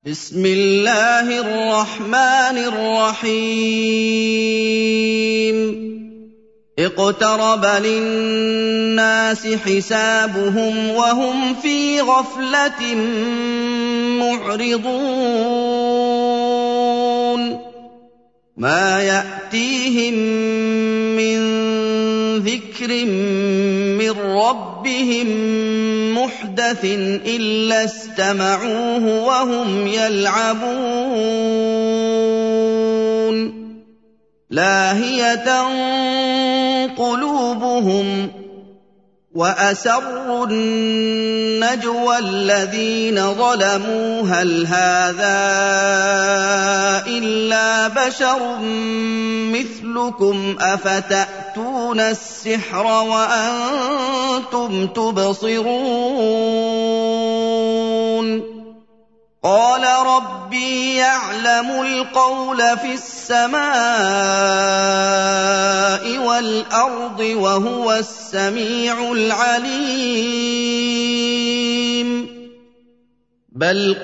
بسم الله الرحمن الرحيم اقترب للناس حسابهم وهم في غفلة معرضون ما يأتيهم من ذكر من ربهم محدث إلا استمعوه وهم يلعبون لاهية قلوبهم وأسروا النجوى الذين ظلموا هل هذا إلا بشر مثلكم أفتأتون السحر وأنتم تبصرون قال ربي يعلم القول في السماء والأرض وهو السميع العليم بل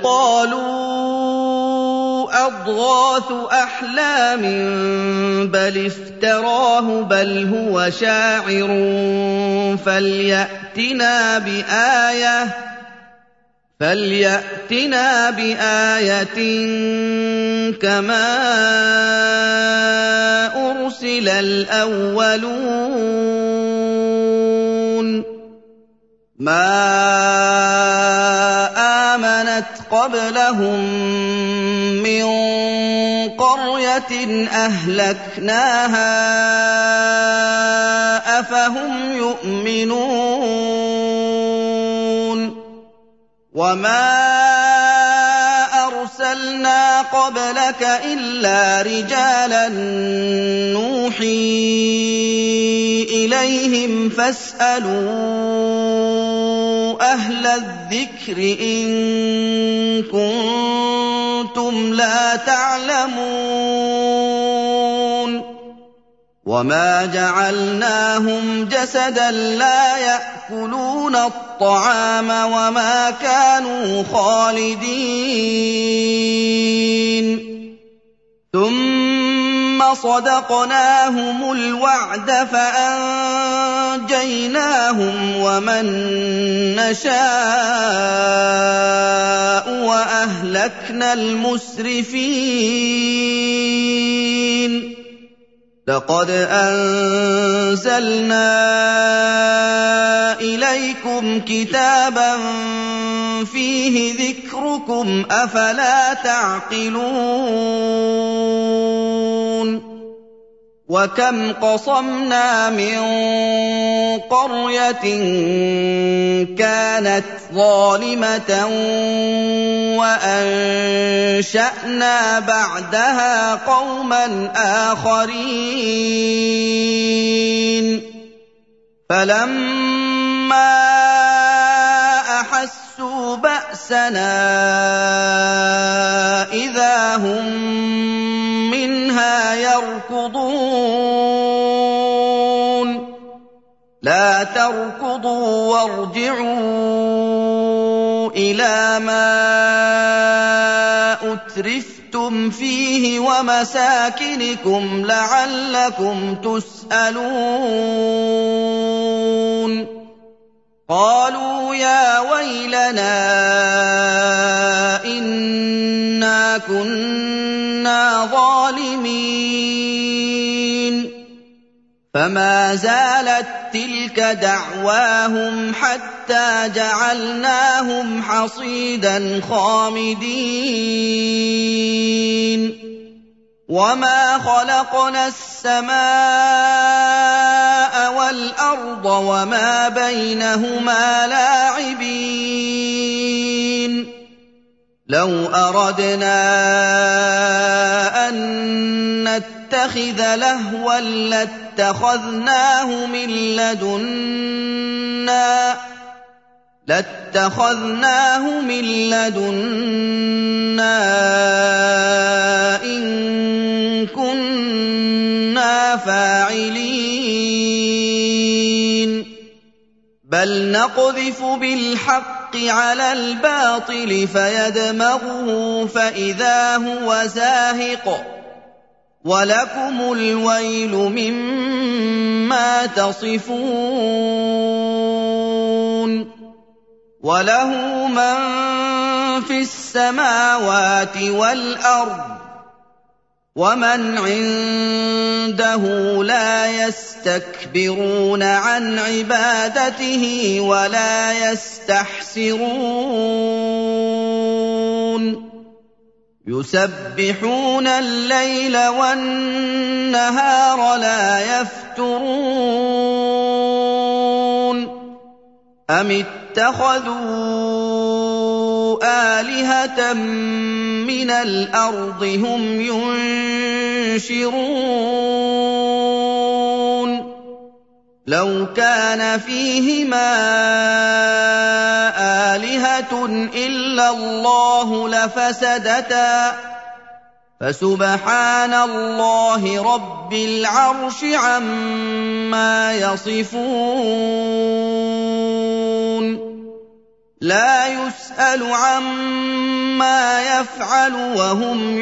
قالوا أضغاث أحلام بل افتراه بل هو شاعر فليأتنا بآية كما أرسل الأولون ما آمنت قبلهم من قرية أهلكناها أفهم يؤمنون وما أرسلنا قبلك إلا رجالا نوحي إليهم فاسألوا أهل الذكر إن كنتم لا تعلمون وما جعلناهم جسدا لا يأكلون الطعام وما كانوا خالدين ثم صدقناهم الوعد فأنجيناهم ومن نشاء وأهلكنا المسرفين لقد أنزلنا إليكم كتابا فيه ذكركم أفلا تعقلون وكم قصمنا من قرية كانت ظالمة وأنشأنا بعدها قوما آخرين فلما أحسوا بأسنا إذا هم منها يركضون لا تركضوا وارجعوا إلى ما أترفتم فيه ومساكنكم لعلكم تسألون قالوا يا ويلنا إنا كنا ظالمين فما زالت تلك دعواهم حتى جعلناهم حصيدا خامدين وما خلقنا السماء والأرض وما بينهما لاعبين لو أردنا أن نتخذ لهوا لاتخذناه من لدنا إن كنا فاعلين بل نقذف بالحق الْحَقِّ عَلَى الْبَاطِلِ فَيَدْمَغُهُ فَإِذَا هُوَ زَاهِقٌ وَلَكُمُ الْوَيْلُ مِمَّا تَصِفُونَ وَلَهُ مَن فِي السَّمَاوَاتِ وَالْأَرْضِ وَمَنْ عِندَهُ لَا يَسْتَكْبِرُونَ عَنْ عِبَادَتِهِ وَلَا يَسْتَحْسِرُونَ يُسَبِّحُونَ اللَّيْلَ وَالنَّهَارَ لَا يَفْتُرُونَ أَمِ اتَّخَذُوا آلِهَةً مِّنَ الْأَرْضِ هُمْ يُنشِرُونَ لَوْ كَانَ فِيهِمَا آلِهَةٌ إِلَّا اللَّهُ لَفَسَدَتَا فَسُبْحَانَ اللَّهِ رَبِّ الْعَرْشِ عَمَّا يَصِفُونَ لَا يُسْأَلُ عَمَّا يَفْعَلُ وَهُمْ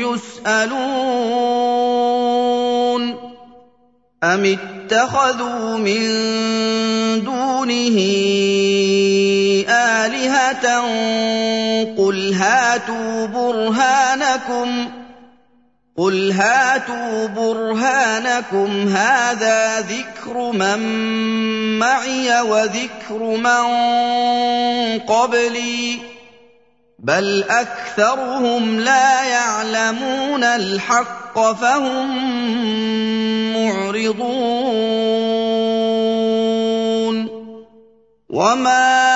يُسْأَلُونَ أَمِ اتَّخَذُوا مِن دُونِهِ آلِهَةً قُلْ هَاتُوا بُرْهَانَكُمْ هَٰذَا ذِكْرُ مَن مَّعِيَ وَذِكْرُ مَن قَبْلِي ۗ بَلْ أَكْثَرُهُمْ لَا يَعْلَمُونَ الْحَقَّ فَهُم مُّعْرِضُونَ وَمَا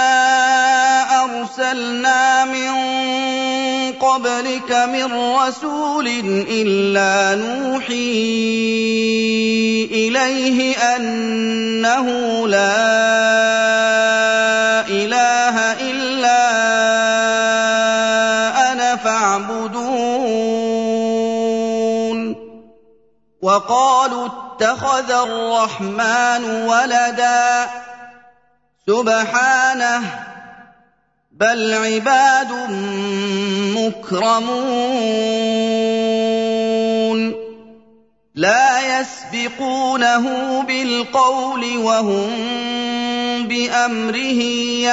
أَرْسَلْنَا مِن قَبْلِكَ مِن رَّسُولٍ إِلَّا نُوحِي إِلَيْهِ أَنَّهُ لَا إِلَٰهَ إِلَّا أَنَا فَاعْبُدُونِ وَقَالُوا اتَّخَذَ الرَّحْمَٰنُ وَلَدًا سُبْحَانَهُ بَلْ عِبَادٌ مُّكْرَمُونَ لَا يَسْبِقُونَهُ بِالْقَوْلِ وَهُم بِأَمْرِهِ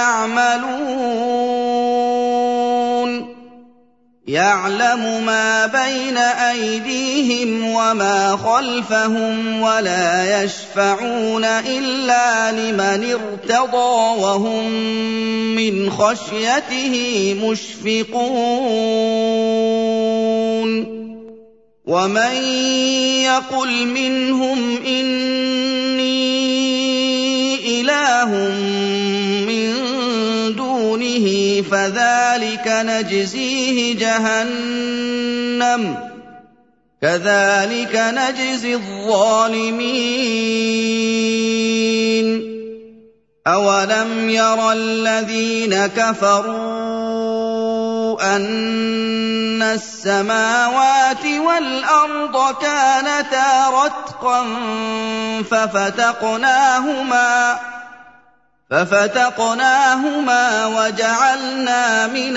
يَعْمَلُونَ يَعْلَمُ مَا بَيْنَ أَيْدِيهِمْ وَمَا خَلْفَهُمْ وَلَا يَشْفَعُونَ إِلَّا لِمَنِ ارْتَضَىٰ وَهُم مِّنْ خَشْيَتِهِ مُشْفِقُونَ وَمَن يَقُلْ مِنْهُمْ إِنِّي إِلَٰهٌ مِّن دُونِهِ فَذَٰلِكَ نَجْزِيهِ جَهَنَّمَ ۚ كَذَٰلِكَ نَجْزِي الظَّالِمِينَ أَوَلَمْ يَرَ الَّذِينَ كَفَرُوا أَنَّ السَّمَاوَاتِ وَالْأَرْضَ كَانَتَا رَتْقًا فَفَتَقْنَاهُمَا وَجَعَلْنَا مِنَ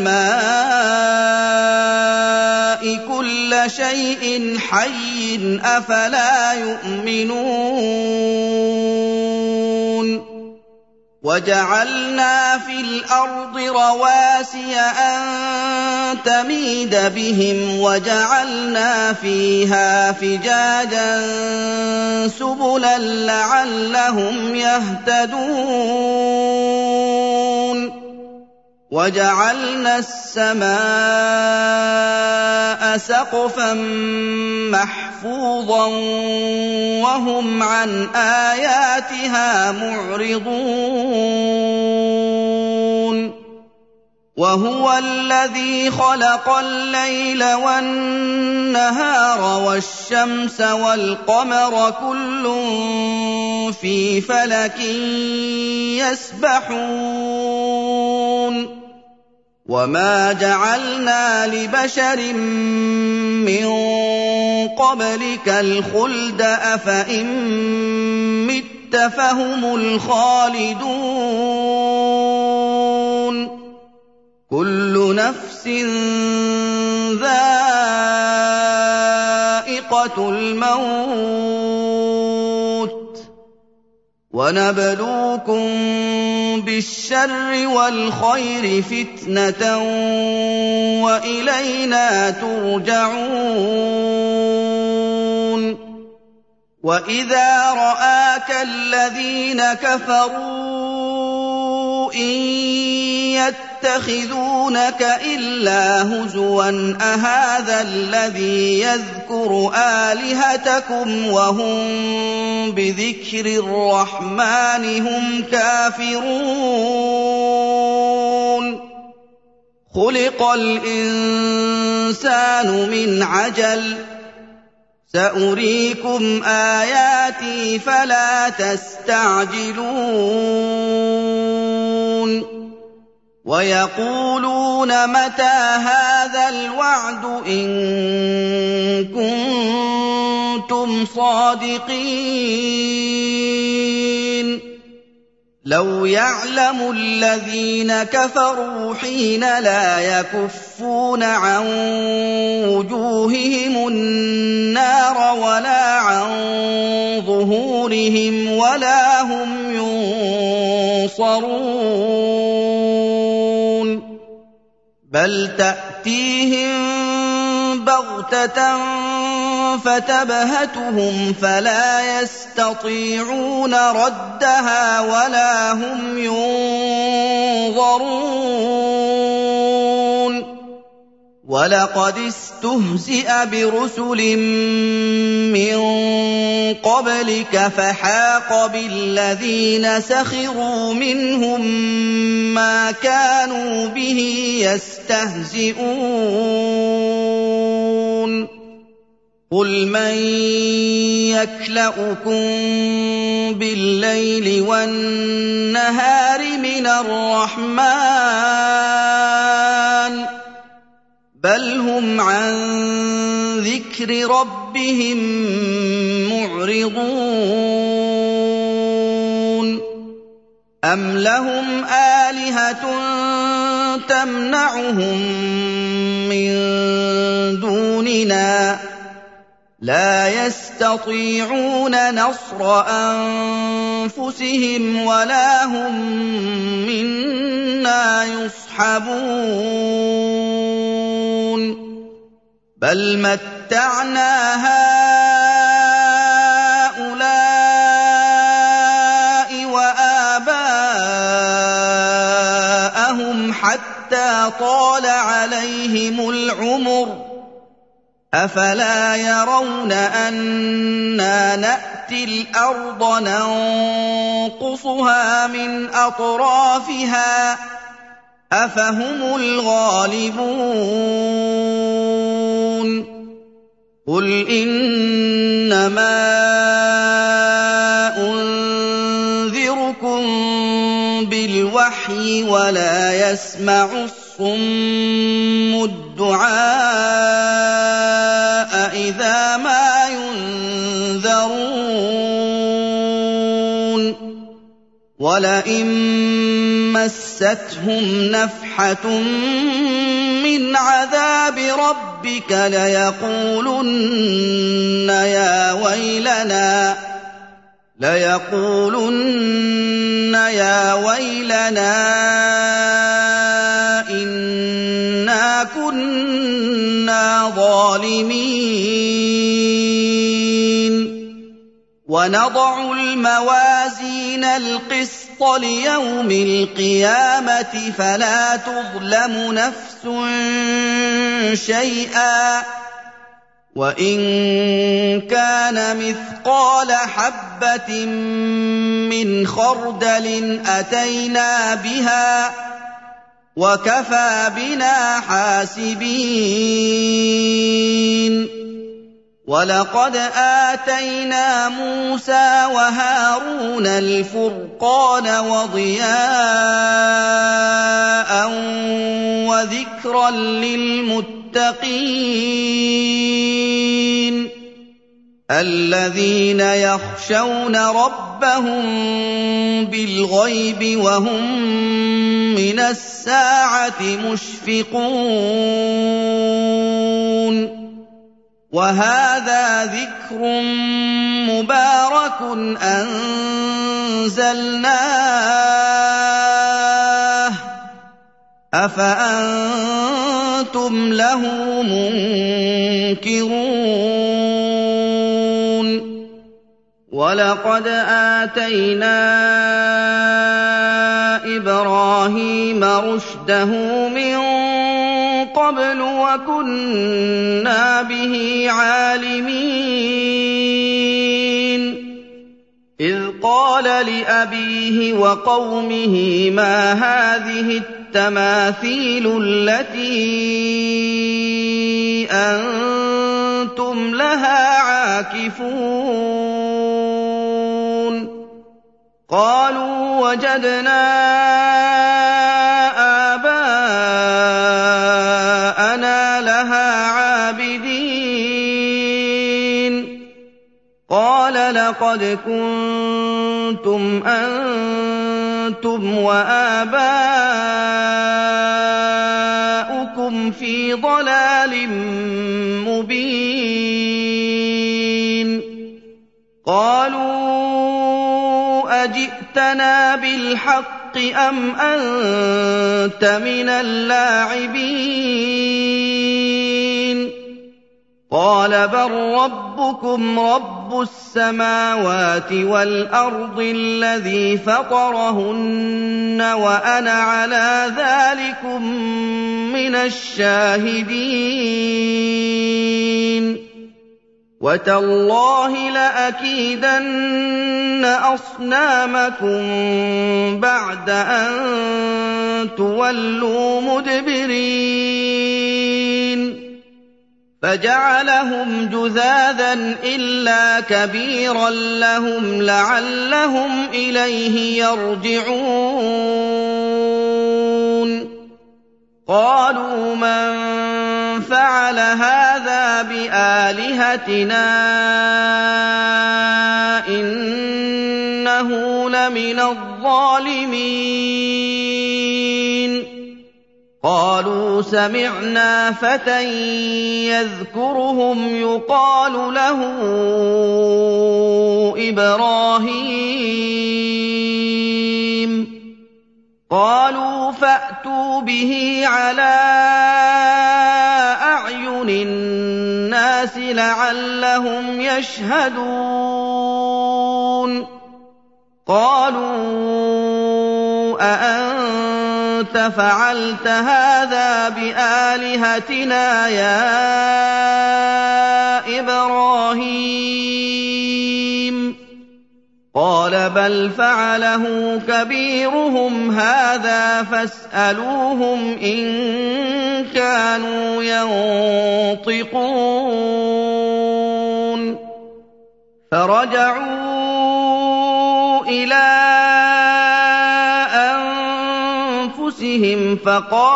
الْمَاءِ كُلَّ شَيْءٍ حَيٍّ ۖ أَفَلَا يُؤْمِنُونَ وَجَعَلْنَا فِي الْأَرْضِ رَوَاسِيَ أَن تَمِيدَ بِهِمْ وَجَعَلْنَا فِيهَا فِجَاجًا سُبُلًا لَّعَلَّهُمْ يَهْتَدُونَ وَجَعَلْنَا السَّمَاءَ سَقْفًا مَّحْفُوظًا وَهُمْ عَنْ آيَاتِهَا مُعْرِضُونَ وَهُوَ الَّذِي خَلَقَ اللَّيْلَ وَالنَّهَارَ وَالشَّمْسَ وَالْقَمَرَ كُلٌّ فِي فَلَكٍ يَسْبَحُونَ وَمَا جَعَلْنَا لِبَشَرٍ مِّن قَبْلِكَ الْخُلْدَ ۖ أَفَإِن مِّتَّ فَهُمُ الْخَالِدُونَ كُلُّ نَفْسٍ ذَائِقَةُ الْمَوْتِ ۖ وَنَبْلُوكُم بِالشَّرِّ وَالْخَيْرِ فِتْنَةً وَإِلَيْنَا تُرْجَعُونَ وَإِذَا رَآكَ الَّذِينَ كَفَرُوا إِن يَتَّخِذُونَكَ إِلَّا هُزُوًا أَهَٰذَا الَّذِي يَذْكُرُ آلِهَتَكُمْ وَهُم بِذِكْرِ الرَّحْمَٰنِ هُمْ كَافِرُونَ خُلِقَ الْإِنسَانُ مِنْ عَجَلٍ ۚ سَأُرِيكُمْ آيَاتِي فَلَا تَسْتَعْجِلُونَ وَيَقُولُونَ مَتَىٰ هَٰذَا الْوَعْدُ إِن كُنتُمْ صَادِقِينَ لَوْ يَعْلَمُ الَّذِينَ كَفَرُوا حِينَ لَا يَكُفُّونَ عَن وُجُوهِهِمُ النَّارَ وَلَا عَن ظُهُورِهِمْ وَلَا هُمْ يُنصَرُونَ بَلْ تَأْتِيهِم بَغْتَةً فَتَبْهَتُهُمْ فَلَا يَسْتَطِيعُونَ رَدَّهَا وَلَا هُمْ يُنظَرُونَ وَلَقَدِ اسْتُهْزِئَ بِرُسُلٍ مِّن قَبْلِكَ فَحَاقَ بِالَّذِينَ سَخِرُوا مِنْهُم مَّا كَانُوا بِهِ يَسْتَهْزِئُونَ قُلْ مَن يَكْلَؤُكُم بِاللَّيْلِ وَالنَّهَارِ مِنَ الرَّحْمَٰنِ ۗ بَلْ هُمْ عَن ذِكْرِ رَبِّهِم مُّعْرِضُونَ أَمْ لَهُمْ آلِهَةٌ تَمْنَعُهُم مِّن دُونِنَا ۚ لَا يَسْتَطِيعُونَ نَصْرَ أَنفُسِهِمْ وَلَا هُم مِّنَّا يُصْحَبُونَ بَلْ مَتَّعْنَا هَٰؤُلَاءِ وَآبَاءَهُمْ حَتَّىٰ طَالَ عَلَيْهِمُ الْعُمُرُ ۗ أَفَلَا يَرَوْنَ أَنَّا نَأْتِي الْأَرْضَ نَنقُصُهَا مِنْ أَطْرَافِهَا ۚ أَفَهُمُ الْغَالِبُونَ قُلْ إِنَّمَا أُنذِرُكُم بِالْوَحْيِ وَلَا يَسْمَعُ الصُّمُّ الدُّعَاءَ إِذَا مَا يُنذَرُونَ وَلَئِن مَّسَّتْهُمْ نَفْحَةٌ مِّنْ عَذَابِ رَبِّكَ لَيَقُولُنَّ يَا وَيْلَنَا إِنَّا كُنَّا ظَالِمِينَ وَنَضَعُ الْمَوَازِينَ الْقِسْطَ لِيَوْمِ الْقِيَامَةِ فَلَا تُظْلَمُ نَفْسٌ شَيْئًا ۖ وَإِن كَانَ مِثْقَالَ حَبَّةٍ مِّنْ خَرْدَلٍ أَتَيْنَا بِهَا ۗ وَكَفَىٰ بِنَا حَاسِبِينَ وَلَقَدْ آتَيْنَا مُوسَىٰ وَهَارُونَ الْفُرْقَانَ وَضِيَاءً وَذِكْرًا لِّلْمُتَّقِينَ الذين يخشون ربهم بالغيب وهم من الساعة مشفقون وهذا ذكر مبارك أنزلناه أفأنتم له منكرون ولقد آتينا إبراهيم رشده من قبل وكنا به عالمين إذ قال لأبيه وقومه ما هذه التماثيل التي أنتم لها عاكفون قالوا وجدنا آباءنا لها عابدين قال لقد كنتم أنتم وآباؤكم في ضلال مبين قالوا أجئتنا بالحق أم أنت من اللاعبين قال بل ربكم رب السماوات والأرض الذي فطرهن وأنا على ذلكم من الشاهدين وتالله لأكيدن أصنامكم بعد أن تولوا مدبرين فجعلهم جذاذا إلا كبيرا لهم لعلهم إليه يرجعون قالوا من فعل هذا بآلهتنا إنه لمن الظالمين قالوا سمعنا فتى يذكرهم يقال له إبراهيم قالوا فأتوا به على أعين الناس لعلهم يشهدون قالوا أأنت فعلت هذا بآلهتنا يا إبراهيم قال بل فعله كبيرهم هذا فاسألوهم إن كانوا ينطقون فرجعوا إلى أنفسهم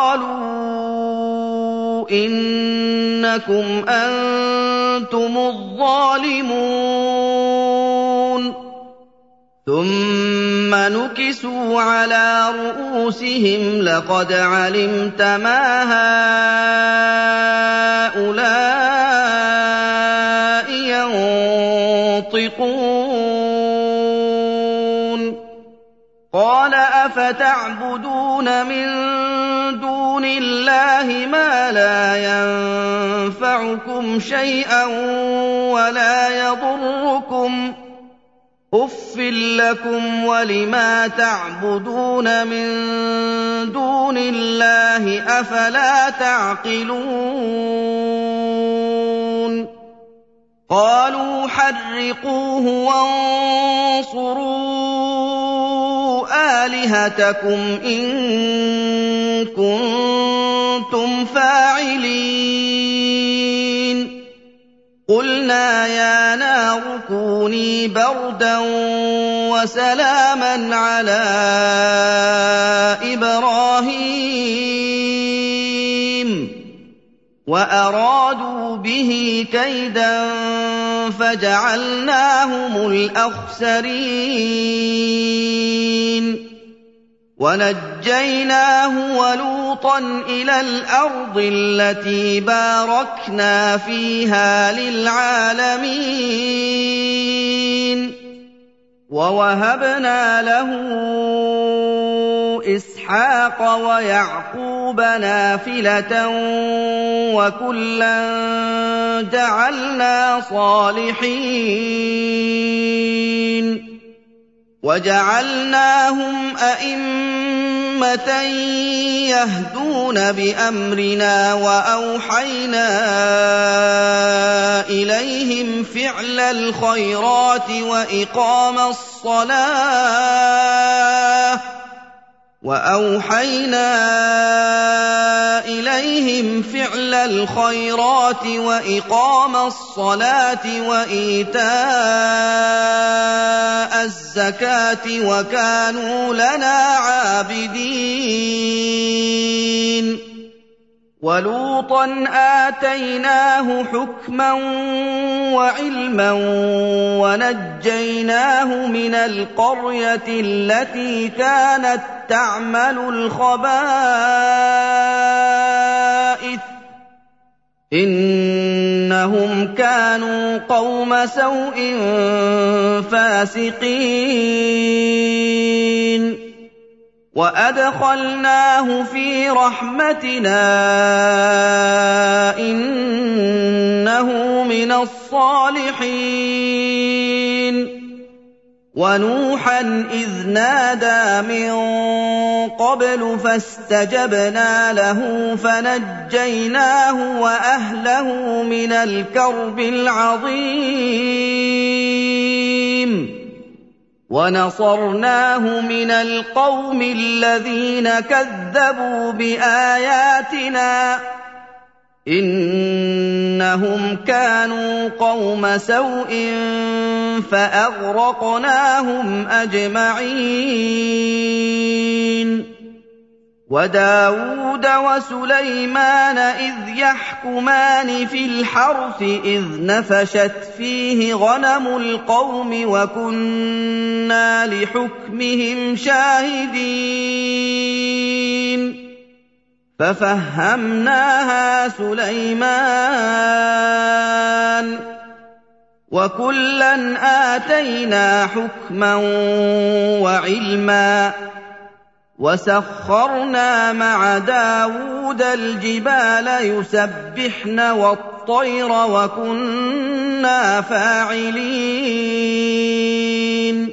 فقالوا إنكم أنتم الظالمون ثم نكسوا على رؤوسهم لقد علمت ما هؤلاء ينطقون قال أفتعبدون من دون الله ما لا ينفعكم شيئا ولا يضركم أُفٍّ لكم ولما تعبدون من دون الله أفلا تعقلون قالوا حرقوه وانصروا آلهتكم إن كنتم فاعلين قلنا يا نار كوني بردا وسلاما على إبراهيم وأرادوا به كيدا فجعلناهم الأخسرين ونجيناه ولوطا إلى الأرض التي باركنا فيها للعالمين ووهبنا له إسحاق ويعقوب نافلة وكلا جعلنا صالحين وجعلناهم أئمة يهدون بأمرنا وأوحينا إليهم فعل الخيرات وإقام الصلاة وإيتاء الزكاة وكانوا لنا عابدين ولوطا آتيناه حكما وعلما ونجيناه من القرية التي كانت تعمل الخبائث إنهم كانوا قوم سوء فاسقين وأدخلناه في رحمتنا إنه من الصالحين ونوحا إذ نادى من قبل فاستجبنا له فنجيناه وأهله من الكرب العظيم ونصرناه من القوم الذين كذبوا بآياتنا إنهم كانوا قوم سوء فأغرقناهم أجمعين وداود وسليمان إذ يحكمان في الحرث إذ نفشت فيه غنم القوم وكنا لحكمهم شاهدين ففهمناها سليمان وكلا آتينا حكما وعلما وسخرنا مع داود الجبال يسبحن والطير وكنا فاعلين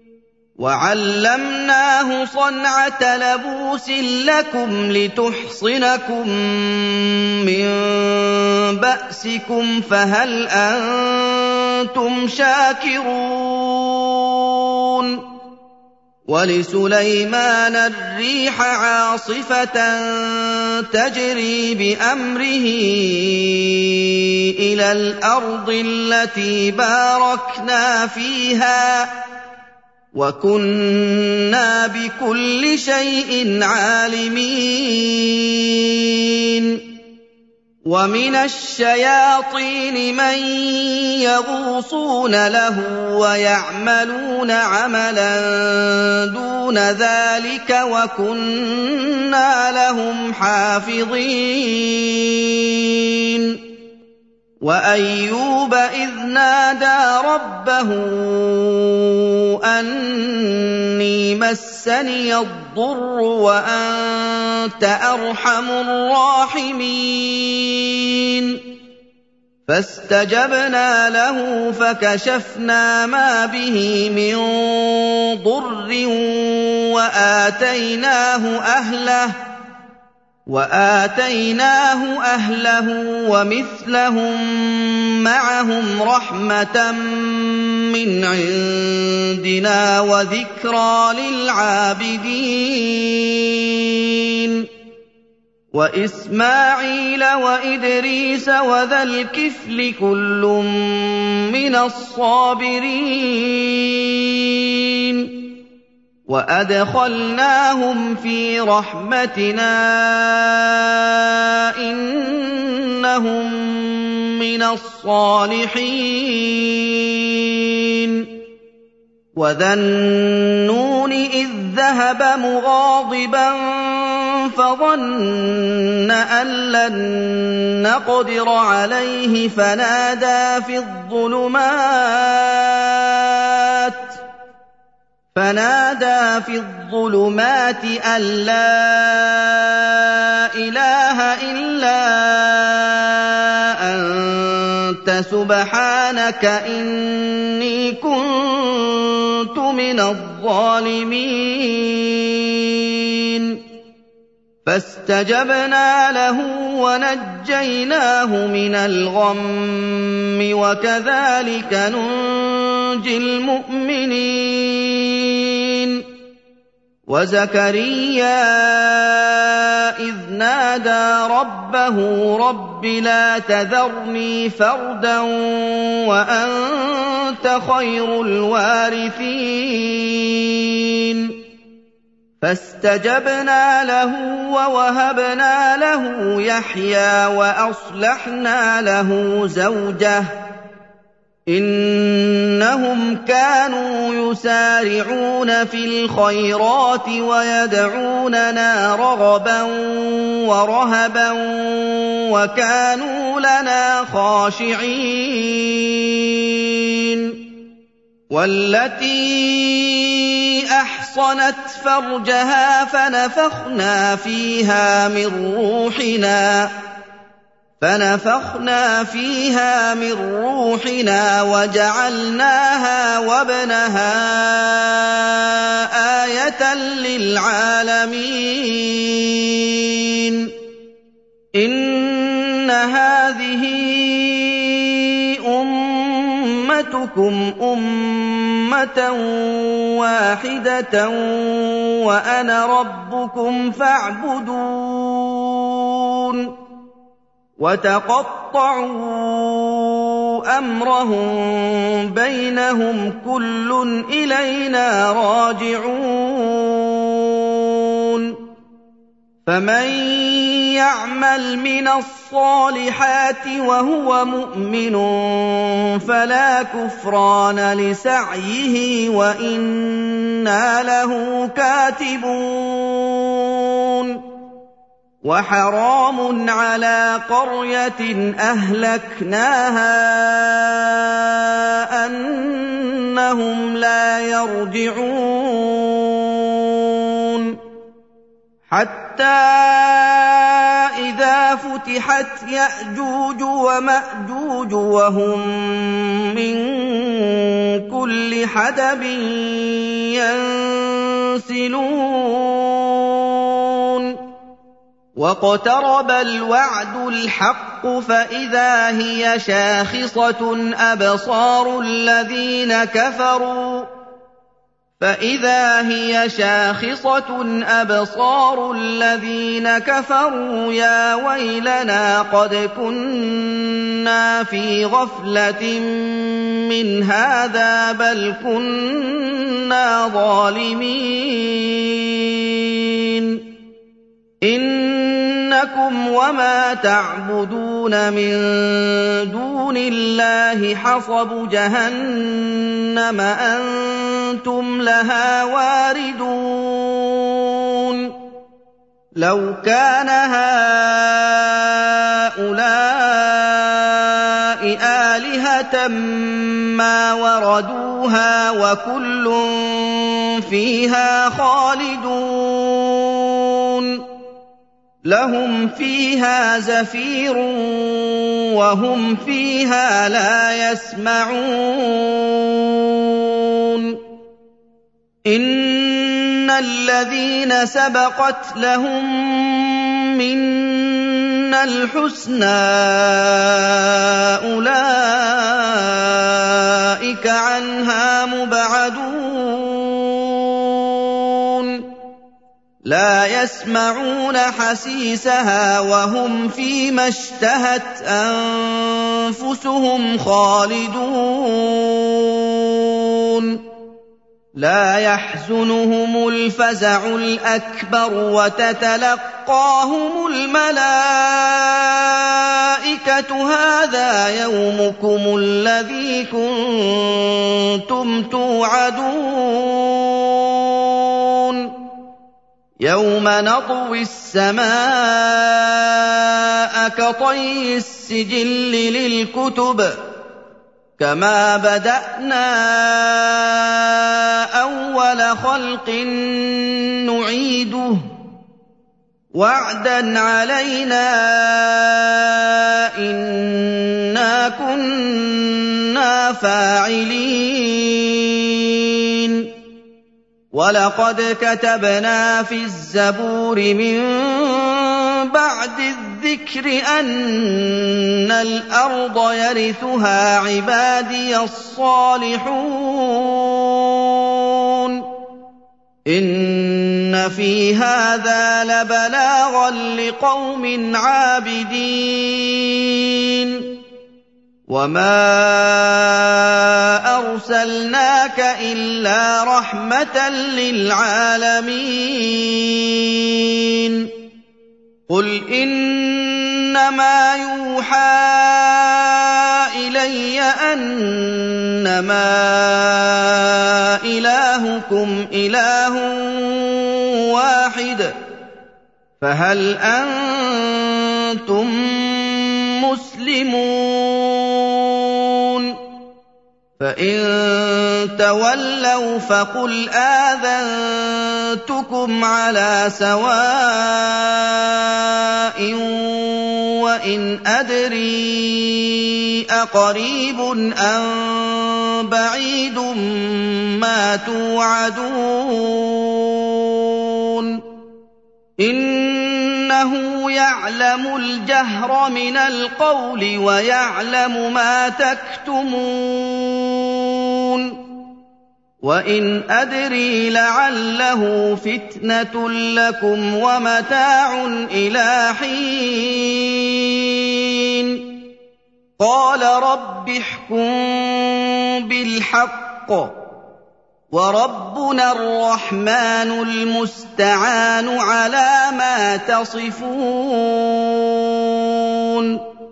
وعلمناه صنعة لبوس لكم لتحصنكم من بأسكم فهل أنتم شاكرون ولسليمان الريح عاصفة تجري بأمره إلى الأرض التي باركنا فيها وكنا بكل شيء عالمين ومن الشياطين من يغوصون له ويعملون عملا دون ذلك وكنا لهم حافظين وأيوب إذ نادى ربه أني مسني الضر وأنت أرحم الراحمين فاستجبنا له فكشفنا ما به من ضر وآتيناه أهله ومثلهم معهم رحمة من عندنا وذكرى للعابدين وإسماعيل وإدريس وذا الكفل كل من الصابرين وأدخلناهم في رحمتنا إنهم مِّنَ الصَّالِحِينَ وَذَا النُّونِ إِذ ذَّهَبَ مُغَاضِبًا فَظَنَّ أَن لَّن نَّقْدِرَ عَلَيْهِ فَنَادَىٰ فِي الظُّلُمَاتِ أَن لَّا إِلَٰهَ إِلَّا أَنتَ سُبْحَانَكَ إِنِّي كُنتُ مِنَ الظَّالِمِينَ فَاسْتَجَبْنَا لَهُ وَنَجَّيْنَاهُ مِنَ الْغَمِّ ۚ وَكَذَٰلِكَ نُنجِي الْمُؤْمِنِينَ وَزَكَرِيَّا إِذْ نَادَىٰ رَبَّهُ رَبِّ لَا تَذَرْنِي فَرْدًا وَأَنتَ خَيْرُ الْوَارِثِينَ فَاسْتَجَبْنَا لَهُ وَوَهَبْنَا لَهُ يَحْيَىٰ وَأَصْلَحْنَا لَهُ زَوْجَهُ ۚ إِنَّهُمْ كَانُوا يُسَارِعُونَ فِي الْخَيْرَاتِ وَيَدْعُونَنَا رَغَبًا وَرَهَبًا وَكَانُوا لَنَا خَاشِعِينَ وَالَّتِي أَحْصَنَتْ فَرْجَهَا فَنَفَخْنَا فِيهَا مِن رُّوحِنَا وَجَعَلْنَاهَا وَابْنَهَا آيَةً لِّلْعَالَمِينَ إِنَّ هَٰذِهِ أُمَّتُكُمْ أُمَّةً وَاحِدَةً وَأَنَا رَبُّكُمْ فَاعْبُدُونِ وَتَقَطَّعُوا أَمْرَهُم بَيْنَهُمْ ۖ كُلٌّ إِلَيْنَا رَاجِعُونَ فَمَن يَعْمَلْ مِنَ الصَّالِحَاتِ وَهُوَ مُؤْمِنٌ فَلَا كُفْرَانَ لِسَعْيِهِ وَإِنَّا لَهُ كَاتِبُونَ وَحَرَامٌ عَلَىٰ قَرْيَةٍ أَهْلَكْنَاهَا أَنَّهُمْ لَا يَرْجِعُونَ حَتَّىٰ إِذَا فُتِحَتْ يَأْجُوجُ وَمَأْجُوجُ وَهُم مِّن كُلِّ حَدَبٍ يَنسِلُونَ وَاقْتَرَبَ الْوَعْدُ الْحَقُّ فَإِذَا هِيَ شَاخِصَةٌ أَبْصَارُ الَّذِينَ كَفَرُوا يَا وَيْلَنَا قَدْ كُنَّا فِي غَفْلَةٍ مِّنْ هَٰذَا بَلْ كُنَّا ظَالِمِينَ إِنَّكُمْ وَمَا تَعْبُدُونَ مِن دُونِ اللَّهِ حَصَبُ جَهَنَّمَ أَنتُمْ لَهَا وَارِدُونَ لَوْ كَانَ هَٰؤُلَاءِ آلِهَةً مَّا وَرَدُوهَا وَكُلٌّ فِيهَا خَالِدُونَ لَهُمْ فِيهَا زَفِيرٌ وَهُمْ فِيهَا لَا يَسْمَعُونَ إِنَّ الَّذِينَ سَبَقَتْ لَهُم مِّنَّا الْحُسْنَىٰ أُولَٰئِكَ عَنْهَا مُبْعَدُونَ لَا يَسْمَعُونَ حَسِيسَهَا وَهُمْ فِيمَا اشْتَهَتْ أَنفُسُهُمْ خَالِدُونَ لَا يَحْزُنُهُمُ الْفَزَعُ الْأَكْبَرُ وَتَتَلَقَّاهُمُ الْمَلَائِكَةُ الْمَلَائِكَةُ هَٰذَا يَوْمُكُمُ الَّذِي كُنتُمْ تُوعَدُونَ يَوْمَ نَطْوِي السَّمَاءَ كَطَيِّ السِّجِلِّ لِلْكُتُبِ كَمَا بَدَأْنَا أَوَّلَ خَلْقٍ نُّعِيدُهُ وَعْدًا عَلَيْنَا إِنَّا كُنَّا فَاعِلِينَ وَلَقَدْ كَتَبْنَا فِي الزَّبُورِ مِن بَعْدِ الذِّكْرِ أَنَّ الْأَرْضَ يَرِثُهَا عِبَادِيَ الصَّالِحُونَ إِنَّ فِي هَٰذَا لَبَلَاغًا لِّقَوْمٍ عَابِدِينَ وَمَا أَرْسَلْنَاكَ إِلَّا رَحْمَةً لِّلْعَالَمِينَ قُلْ إِنَّمَا يُوحَىٰ إِلَيَّ أَنَّمَا إِلَٰهُكُمْ إِلَٰهٌ وَاحِدٌ فَهَلْ أَنتُم مُّسْلِمُونَ فَإِن تَوَلَّوْا فَقُلْ آذَنتُكُمْ عَلَىٰ سَوَاءٍ وَإِنْ أَدْرِي أَقَرِيبٌ أَم بَعِيدٌ مَّا تُوعَدُونَ إِنَّهُ يَعْلَمُ الْجَهْرَ مِنَ الْقَوْلِ وَيَعْلَمُ مَا تَكْتُمُونَ وَإِنْ أَدْرِي لَعَلَّهُ فِتْنَةٌ لَّكُمْ وَمَتَاعٌ إِلَىٰ حِينٍ قَالَ رَبِّ احْكُم بِالْحَقِّ وَرَبُّنَا الرَّحْمَٰنُ الْمُسْتَعَانُ عَلَىٰ مَا تَصِفُونَ